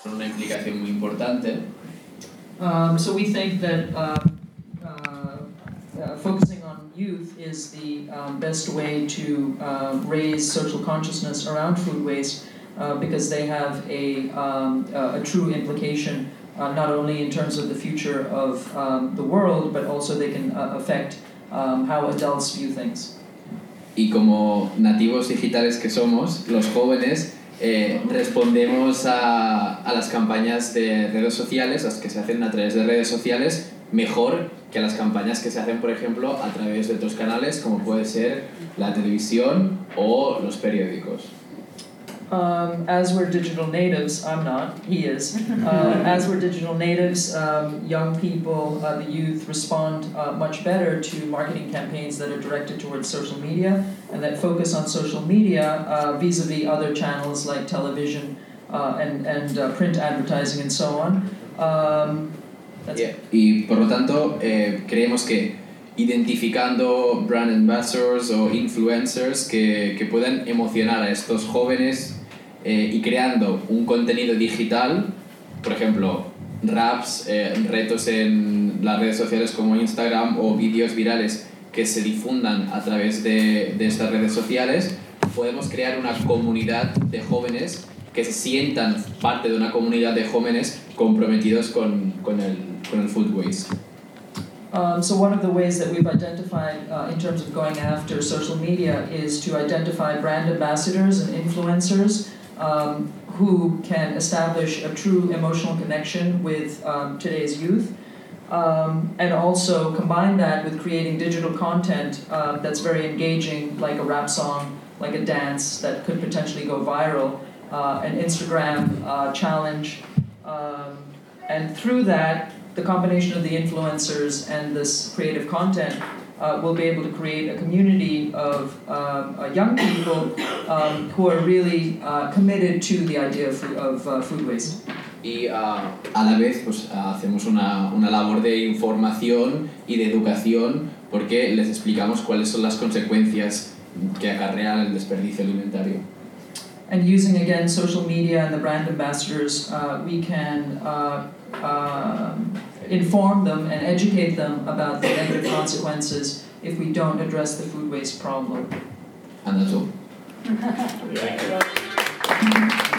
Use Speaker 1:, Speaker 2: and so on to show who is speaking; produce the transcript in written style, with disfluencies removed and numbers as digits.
Speaker 1: Una implicación muy importante.
Speaker 2: So we think that focusing on youth is the best way to raise social consciousness around food waste because they have a true implication not only in terms of the future of the world, but also they can affect how adults view things.
Speaker 1: Y como nativos digitales que somos, los jóvenes respondemos a las campañas de redes sociales, las que se hacen a través de redes sociales, mejor que las campañas que se hacen, por ejemplo, a través de otros canales, como puede ser la televisión o los periódicos.
Speaker 2: As we're digital natives, I'm not, he is. As we're digital natives, young people, the youth, respond much better to marketing campaigns that are directed towards social media and that focus on social media vis-a-vis other channels like television and print advertising and so on.
Speaker 1: Y por lo tanto, creemos que identificando brand ambassadors o influencers que puedan emocionar a estos jóvenes y creando un contenido digital, por ejemplo, raps, retos en las redes sociales como Instagram o vídeos virales que se difundan a través de estas redes sociales, podemos crear una comunidad de jóvenes que se sientan parte de una comunidad de jóvenes comprometidos con el food waste.
Speaker 2: So one of the ways that we've identified in terms of going after social media is to identify brand ambassadors and influencers who can establish a true emotional connection with today's youth, and also combine that with creating digital content that's very engaging, like a rap song, like a dance that could potentially go viral, an Instagram challenge, and through that, the combination of the influencers and this creative content will be able to create a community of young people who are really committed to the idea of food waste.
Speaker 1: Y a la vez pues, hacemos una labor de información y de educación porque les explicamos cuáles son las consecuencias que acarrea el desperdicio alimentario.
Speaker 2: And using again social media and the brand ambassadors, we can inform them and educate them about the negative consequences if we don't address the food waste problem.
Speaker 1: And that's all.